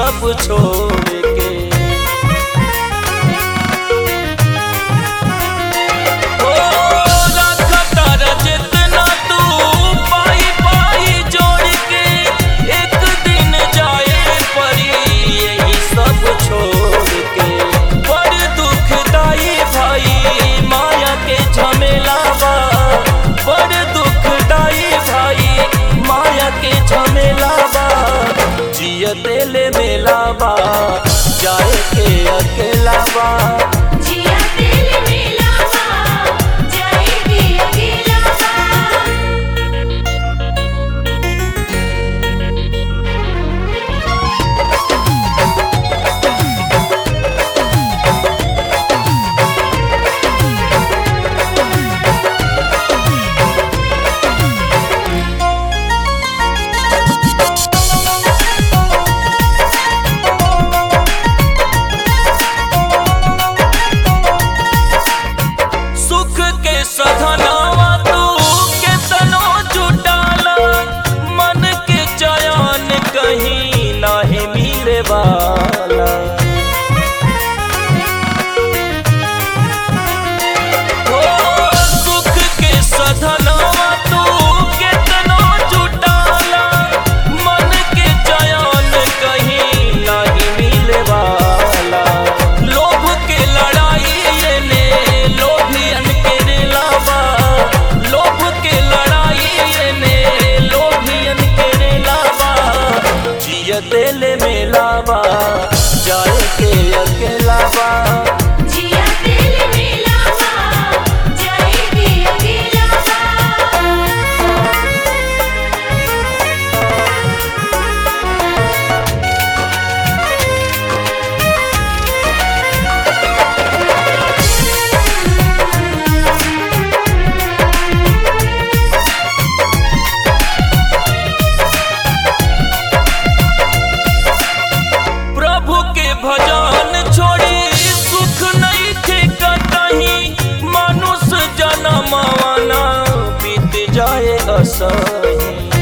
सब छोड़ के। ओ रखतर जितना तू पाई पाई जोड़ के, एक दिन जाए परी यही सब छोड़ के। बड़ दुखदाई भाई माया के झमेला बा, बड़ दुखदाई भाई माया के झमेला बा। जिया दिल मेला बा जाए के अकेला बा। जिया दिल मेला बा जाए के अकेला बा। सुख के सधनावा तू केतनो जुटाला, मन के चयन कहीं नाही मिले वाला। ओ सुख के सधनावा तू केतनो जुटाला, मन के चयन कहीं नाही मिले वाला। लोभ के लड़ाई ने लोभियन के रेलावा, लोभ के लड़ाई ने लोभियन के रेलावा। जिया दिल मेलावा जाए के अकेला बा। जिया दिल मेला बा जाए के अकेला बा। प्रभु के भजन छोड़ी सुख नहीं थे कहीं, मनुष्य जन्मवाना बीत जाए असही।